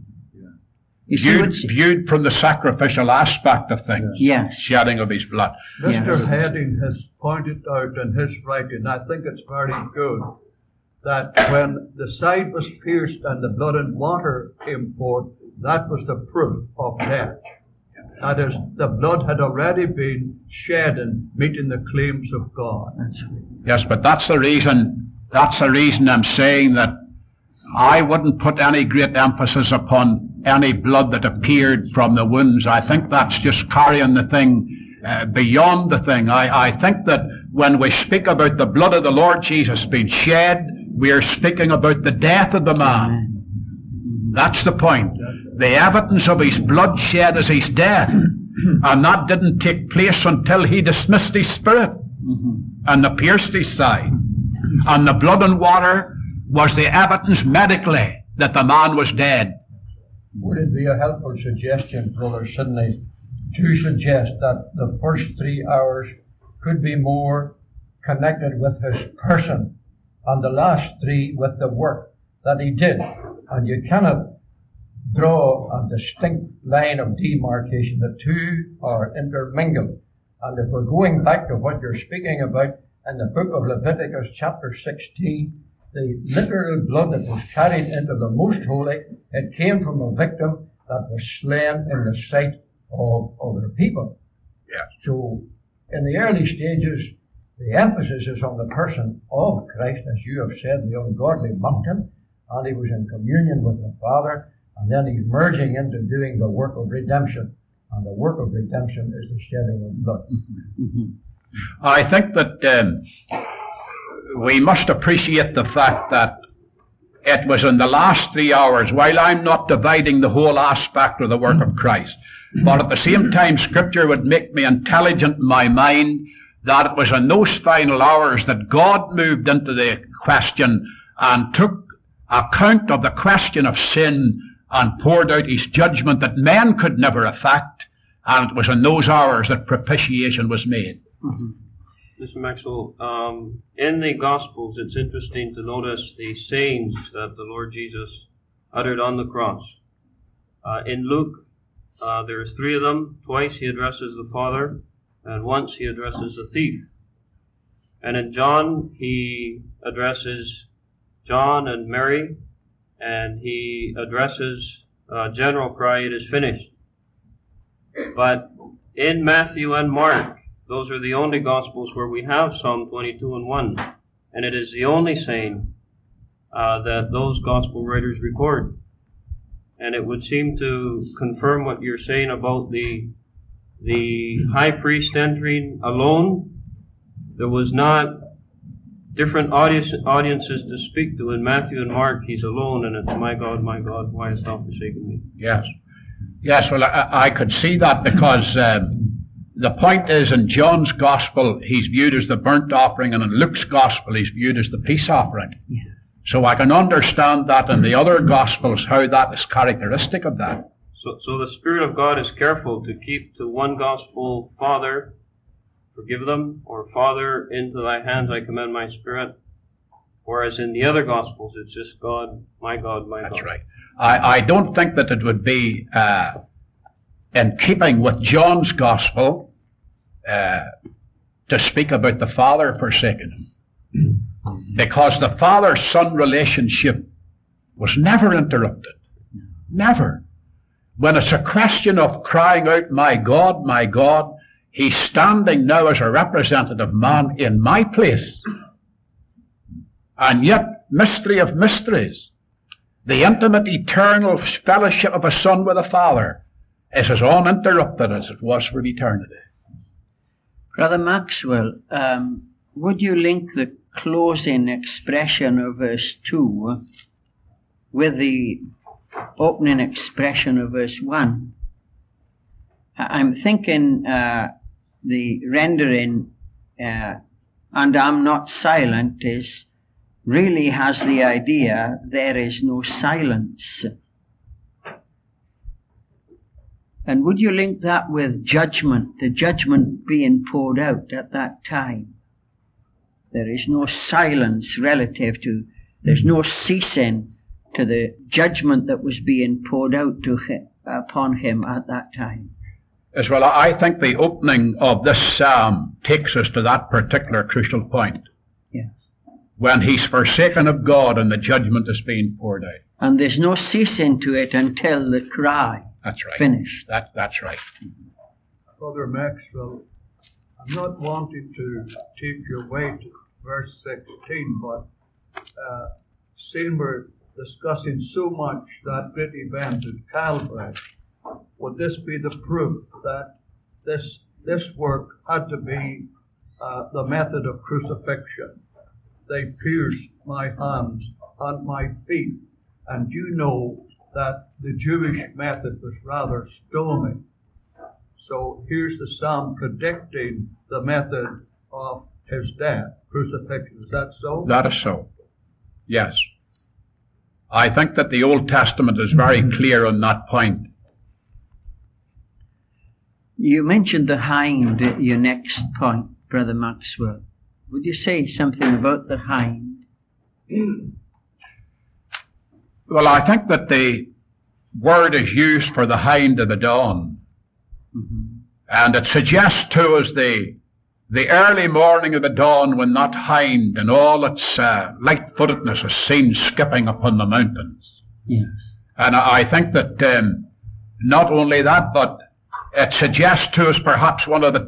Viewed from the sacrificial aspect of things. Yes. Shedding of his blood. Mr. Heading has pointed out in his writing, I think it's very good, that when the side was pierced and the blood and water came forth, that was the proof of death. That is, the blood had already been shed and meeting the claims of God. Yes, but that's the reason I'm saying that I wouldn't put any great emphasis upon any blood that appeared from the wounds. I think that's just carrying the thing beyond the thing. I think that when we speak about the blood of the Lord Jesus being shed, we are speaking about the death of the man. That's the point. The evidence of his blood shed is his death. And that didn't take place until he dismissed his spirit and the pierced his side. And the blood and water was the evidence medically that the man was dead. Would it be a helpful suggestion, Brother Sidney, to suggest that the first 3 hours could be more connected with his person and the last three with the work that he did. And you cannot draw a distinct line of demarcation. The two are intermingled. And if we're going back to what you're speaking about in the book of Leviticus chapter 16, the literal blood that was carried into the most holy, it came from a victim that was slain in the sight of other people. Yeah. So in the early stages, the emphasis is on the person of Christ. As you have said, the ungodly mocked him, and he was in communion with the Father, and then he's merging into doing the work of redemption. And the work of redemption is the shedding of blood. I think that we must appreciate the fact that it was in the last 3 hours, while I'm not dividing the whole aspect of the work of Christ, but at the same time Scripture would make me intelligent in my mind that it was in those final hours that God moved into the question and took account of the question of sin and poured out his judgment that men could never effect, and it was in those hours that propitiation was made. Mr. Maxwell, in the Gospels, it's interesting to notice the sayings that the Lord Jesus uttered on the cross. In Luke, there's 3 of them. Twice he addresses the Father, and once he addresses the thief. And in John, he addresses John and Mary, and he addresses a general cry, "It is finished." But in Matthew and Mark, those are the only Gospels where we have Psalm 22 and 1. And it is the only saying that those Gospel writers record. And it would seem to confirm what you're saying about the high priest entering alone. There was not different audiences to speak to. In Matthew and Mark, he's alone, and it's, my God, why hast thou forsaken me?" Yes. Yes, well, I could see that because the point is, in John's Gospel, he's viewed as the burnt offering, and in Luke's Gospel, he's viewed as the peace offering. Yeah. So I can understand that in the other Gospels, how that is characteristic of that. So the Spirit of God is careful to keep to one Gospel, "Father, forgive them," or "Father, into thy hands I commend my spirit." Whereas in the other Gospels, it's just God, my God, my God. That's right. I don't think that it would be in keeping with John's Gospel to speak about the Father forsaken him. Because the Father-Son relationship was never interrupted. Never. When it's a question of crying out, my God, he's standing now as a representative man in my place. And yet, mystery of mysteries, the intimate, eternal fellowship of a son with a father is as uninterrupted as it was for eternity. Brother Maxwell, would you link the closing expression of verse 2 with the opening expression of verse 1? I'm thinking the rendering, and I'm not silent, is really has the idea there is no silence. And would you link that with judgment, the judgment being poured out at that time? There is no silence relative to, there's no ceasing to the judgment that was being poured out to him, upon him at that time. As well, I think the opening of this psalm takes us to that particular crucial point. Yes. When he's forsaken of God and the judgment is being poured out. And there's no ceasing to it until the cry. That's right. Finished. That's right. Brother Maxwell, I'm not wanting to take you away to verse 16, but seeing we're discussing so much that great event at Calvary, would this be the proof that this work had to be the method of crucifixion? They pierced my hands and my feet, and you know that the Jewish method was rather stoning. So here's the psalm predicting the method of his death, crucifixion. Is that so? That is so. Yes. I think that the Old Testament is very clear on that point. You mentioned the hind at your next point, Brother Maxwell. Would you say something about the hind? Well, I think that the word is used for the hind of the dawn. And it suggests to us the early morning of the dawn when that hind in all its light-footedness is seen skipping upon the mountains. Yes. And I think that not only that, but it suggests to us perhaps one of the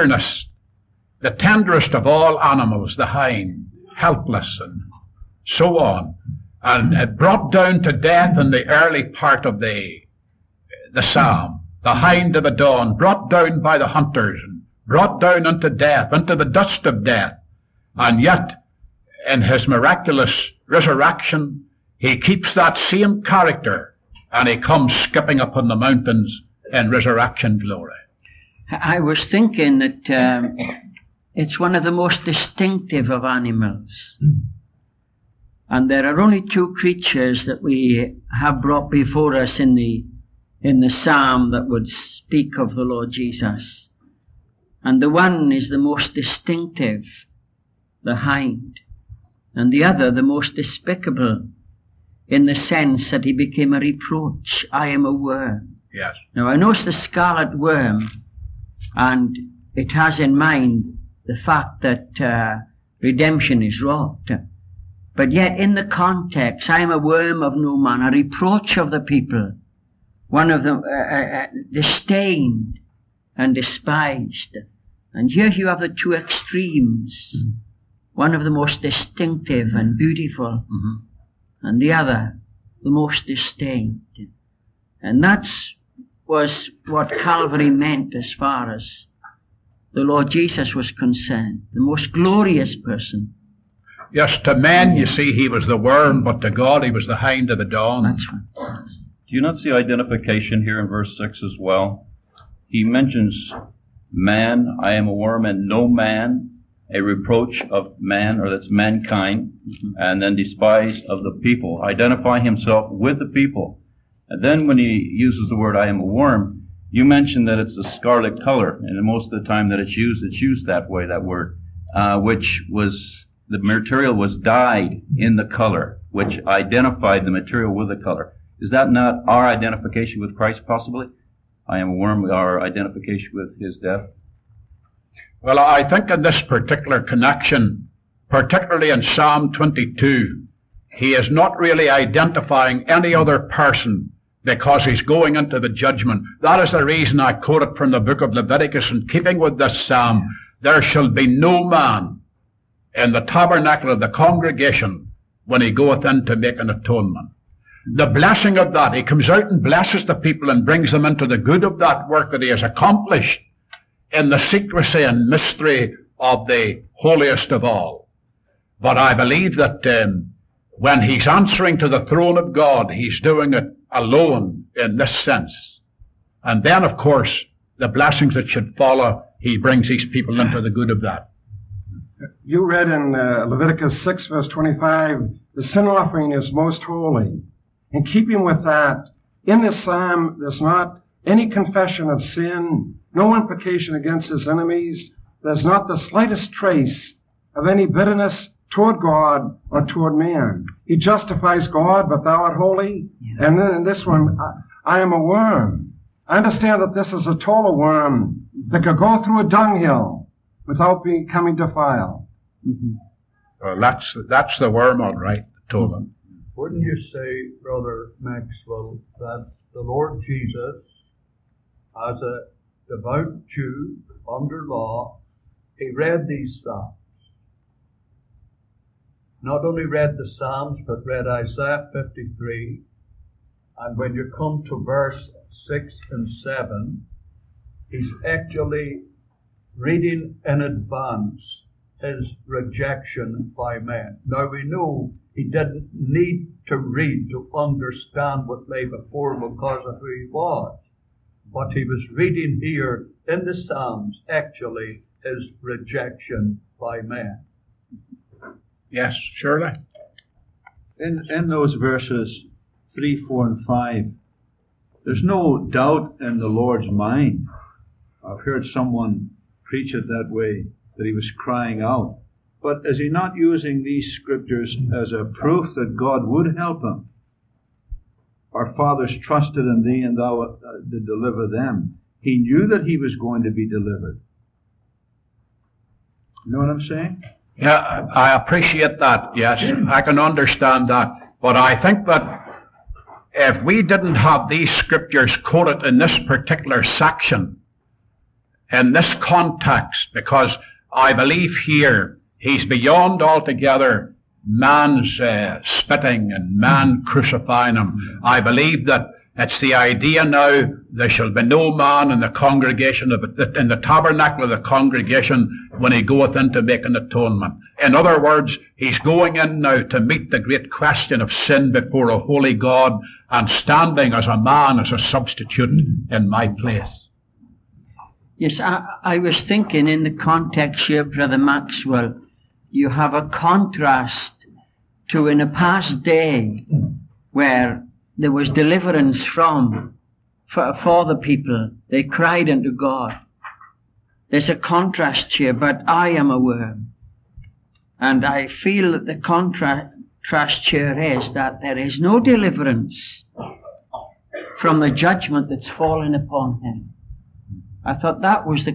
tenderest of all animals, the hind, helpless and so on. And brought down to death in the early part of the psalm, the hind of the dawn, brought down by the hunters, and brought down into death, into the dust of death. And yet, in his miraculous resurrection, he keeps that same character, and he comes skipping upon the mountains in resurrection glory. I was thinking that it's one of the most distinctive of animals. And there are only two creatures that we have brought before us in the psalm that would speak of the Lord Jesus. And the one is the most distinctive, the hind, and the other the most despicable, in the sense that he became a reproach. I am a worm. Yes. Now I know it's the scarlet worm, and it has in mind the fact that redemption is wrought. But yet in the context, I am a worm of no man, a reproach of the people, one of them disdained and despised. And here you have the two extremes, one of the most distinctive and beautiful, and the other the most disdained. And that was what Calvary meant as far as the Lord Jesus was concerned, the most glorious person. Yes, to men, you see, he was the worm, but to God, he was the hind of the dawn. That's right. Do you not see identification here in verse 6 as well? He mentions man, I am a worm, and no man, a reproach of man, or that's mankind, and then despise of the people. Identify himself with the people. And then when he uses the word I am a worm, you mentioned that it's a scarlet color, and most of the time that it's used that way, that word, which was, the material was dyed in the color, which identified the material with the color. Is that not our identification with Christ, possibly? I am a worm, our identification with his death? Well, I think in this particular connection, particularly in Psalm 22, he is not really identifying any other person because he's going into the judgment. That is the reason I quoted from the book of Leviticus, in keeping with this psalm, there shall be no man in the tabernacle of the congregation when he goeth in to make an atonement. The blessing of that, he comes out and blesses the people and brings them into the good of that work that he has accomplished in the secrecy and mystery of the holiest of all. But I believe that when he's answering to the throne of God, he's doing it alone in this sense. And then, of course, the blessings that should follow, he brings these people into the good of that. You read in Leviticus 6, verse 25, the sin offering is most holy. In keeping with that, in this psalm, there's not any confession of sin, no imprecation against his enemies. There's not the slightest trace of any bitterness toward God or toward man. He justifies God, but thou art holy. Yeah. And then in this one, I am a worm. I understand that this is a taller worm that could go through a dunghill without becoming defiled. Well, that's the worm, all right, Tobin. Wouldn't you say, Brother Maxwell, that the Lord Jesus, as a devout Jew under law, he read these Psalms? Not only read the Psalms, but read Isaiah 53. And when you come to verse 6 and 7, he's actually reading in advance his rejection by men. Now we know he didn't need to read to understand what lay before him because of who he was. But he was reading here in the Psalms actually his rejection by men. Yes, surely. In those verses 3, 4, and 5, there's no doubt in the Lord's mind. I've heard someone preach it that way, that he was crying out. But is he not using these scriptures as a proof that God would help him? Our fathers trusted in thee, and thou did deliver them. He knew that he was going to be delivered. You know what I'm saying? Yeah, I appreciate that, yes. I can understand that. But I think that if we didn't have these scriptures quoted in this particular section, in this context, because I believe here he's beyond altogether man's spitting and man crucifying him. I believe that it's the idea now, there shall be no man in the congregation, in the tabernacle of the congregation, when he goeth in to make an atonement. In other words, he's going in now to meet the great question of sin before a holy God, and standing as a man, as a substitute in my place. Yes, I was thinking in the context here, Brother Maxwell, you have a contrast to in a past day where there was deliverance for the people. They cried unto God. There's a contrast here, but I am aware. And I feel that the contrast here is that there is no deliverance from the judgment that's fallen upon him. I thought that was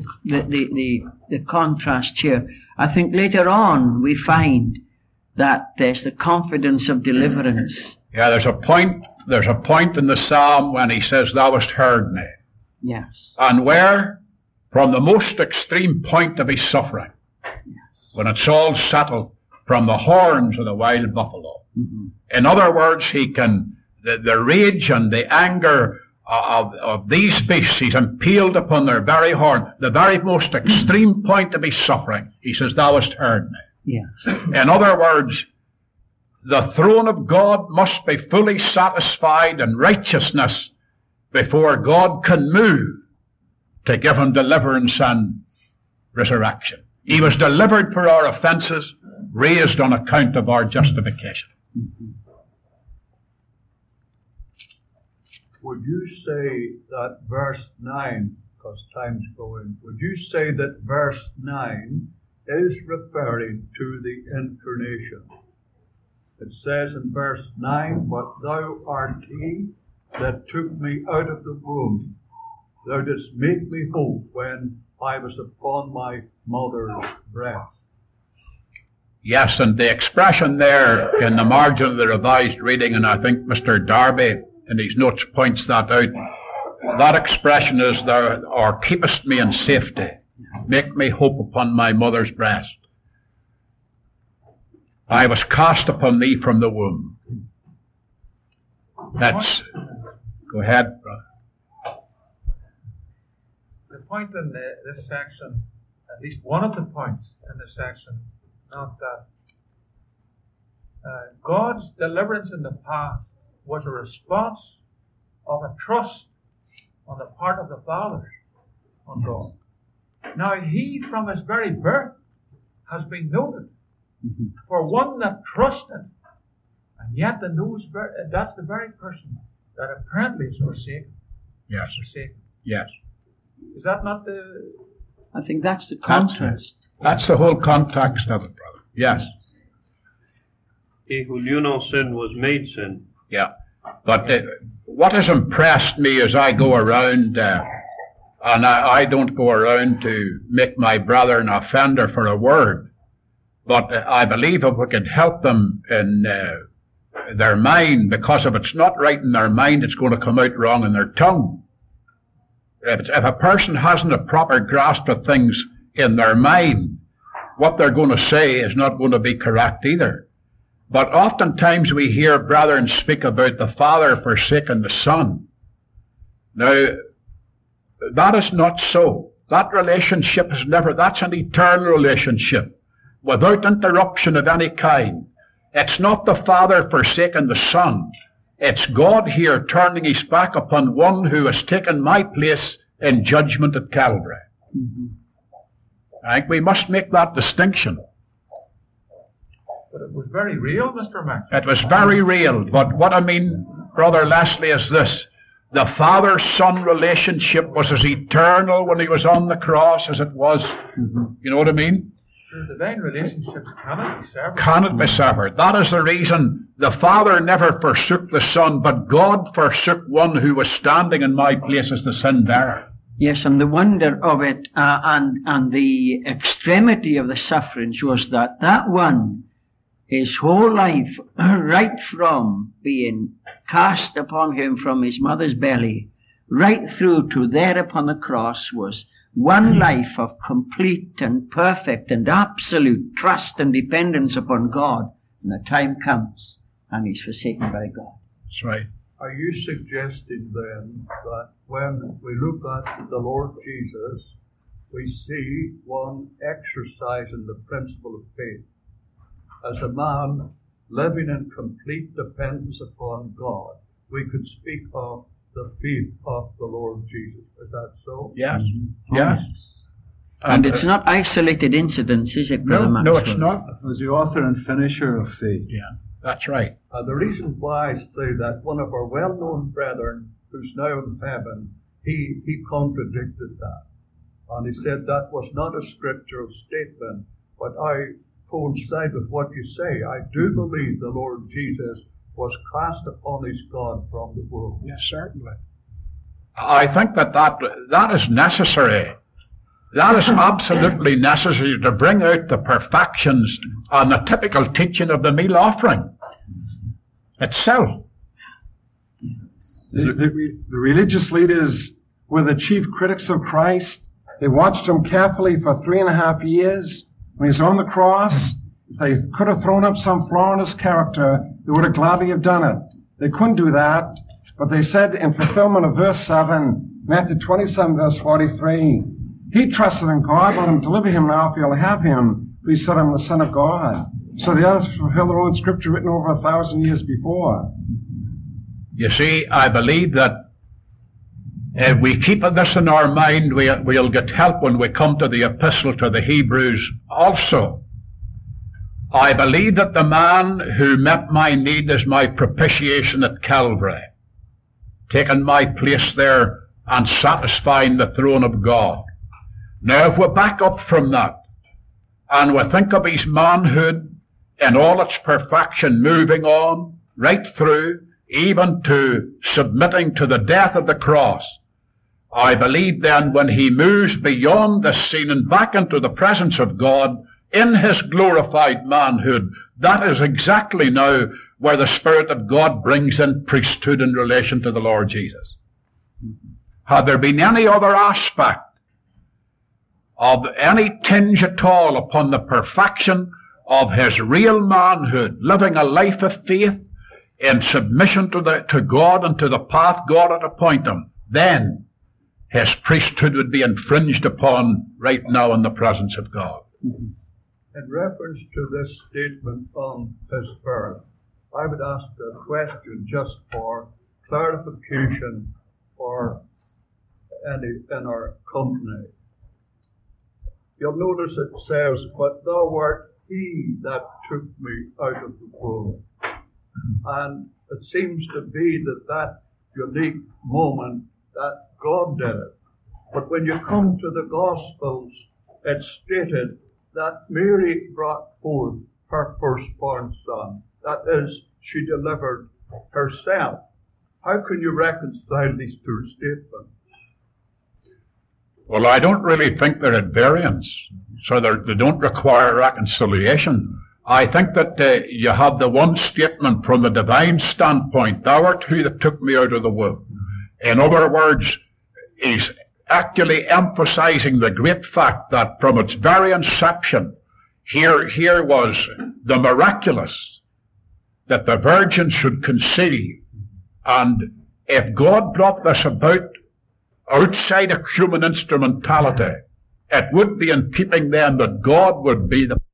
the contrast here. I think later on we find that there's the confidence of deliverance. Yeah, there's a point in the psalm when he says, thou hast heard me. Yes. And where? From the most extreme point of his suffering. Yes. When it's all settled, from the horns of the wild buffalo. Mm-hmm. In other words, he can, the rage and the anger of these beasts, he's impaled upon their very horn, the very most extreme point of his suffering. He says, thou hast heard me. Yes. In other words, the throne of God must be fully satisfied in righteousness before God can move to give him deliverance and resurrection. He was delivered for our offenses, raised on account of our justification. Would you say that verse 9, because time's going, would you say that verse 9 is referring to the incarnation? It says in verse 9, but thou art he that took me out of the womb. Thou didst make me whole when I was upon my mother's breast. Yes, and the expression there in the margin of the revised reading, and I think Mr. Darby in his notes points that out, that expression is, thou or keepest me in safety, make me hope upon my mother's breast. I was cast upon thee from the womb. That's, go ahead, brother. The point in this section, at least one of the points in this section, not that God's deliverance in the past was a response of a trust on the part of the fathers on God. Now he, from his very birth, has been noted for one that trusted, and yet that's the very person that apparently is forsaken. Yes. Forsaken. Yes. Is that not the... I think that's the contrast. That's the whole context of it, brother. Yes. He who knew no sin was made sin. Yeah. But what has impressed me as I go around, and I don't go around to make my brother an offender for a word, but I believe if we could help them in their mind, because if it's not right in their mind, it's going to come out wrong in their tongue. If a person hasn't a proper grasp of things in their mind, what they're going to say is not going to be correct either. But oftentimes we hear brethren speak about the Father forsaking the Son. Now, that is not so. That relationship is never, that's an eternal relationship, without interruption of any kind. It's not the Father forsaking the Son. It's God here turning his back upon one who has taken my place in judgment at Calvary. I think we must make that distinction. But it was very real, Mr. Max. It was very real. But what I mean, Brother Leslie, is this. The Father-Son relationship was as eternal when he was on the cross as it was. You know what I mean? The divine relationships cannot be severed. Cannot be severed. That is the reason the Father never forsook the Son, but God forsook one who was standing in my place as the sin bearer. Yes, and the wonder of it and the extremity of the sufferings was that one, his whole life, right from being cast upon him from his mother's belly, right through to there upon the cross, was one life of complete and perfect and absolute trust and dependence upon God. And the time comes and he's forsaken by God. That's right. Are you suggesting then that when we look at the Lord Jesus, we see one exercising the principle of faith as a man living in complete dependence upon God? We could speak of the faith of the Lord Jesus. Is that so? Yes. Mm-hmm. Yes. And it's not isolated incidents, is it, Brother Maxwell? No, it's not. It was the author and finisher of faith. Yeah, that's right. The reason why I say that, one of our well-known brethren, who's now in heaven, he contradicted that. And he said that was not a scriptural statement, but I coincide with what you say. I do believe the Lord Jesus was cast upon his God from the womb. Yes, certainly. I think that is necessary. That is absolutely necessary to bring out the perfections and the typical teaching of the meal offering itself. The religious leaders were the chief critics of Christ. They watched him carefully for 3.5 years. When he's on the cross, if they could have thrown up some flaw in his character, they would have gladly have done it. They couldn't do that, but they said in fulfillment of verse 7, Matthew 27, verse 43, he trusted in God, let him deliver him now if he'll have him, for he said, I'm the Son of God. So the others fulfill their own scripture written over 1,000 years before. You see, I believe that if we keep this in our mind, we'll get help when we come to the epistle to the Hebrews also. I believe that the man who met my need as my propitiation at Calvary, taking my place there and satisfying the throne of God. Now, if we back up from that and we think of his manhood in all its perfection, moving on right through, even to submitting to the death of the cross, I believe then when he moves beyond this scene and back into the presence of God in his glorified manhood, that is exactly now where the Spirit of God brings in priesthood in relation to the Lord Jesus. Had there been any other aspect of any tinge at all upon the perfection of his real manhood, living a life of faith in submission to God and to the path God had appointed him, then his priesthood would be infringed upon right now in the presence of God. In reference to this statement on his birth, I would ask a question just for clarification for any in our company. You'll notice it says, but thou wert he that took me out of the womb. And it seems to be that unique moment that God did it. But when you come to the Gospels, it's stated that Mary brought forth her firstborn son. That is, she delivered herself. How can you reconcile these two statements? Well, I don't really think they're at variance, so they don't require reconciliation. I think that you have the one statement from the divine standpoint, thou art he that took me out of the womb. In other words, he's actually emphasizing the great fact that from its very inception, here was the miraculous, that the virgin should conceive. And if God brought this about outside of human instrumentality, it would be in keeping then that God would be the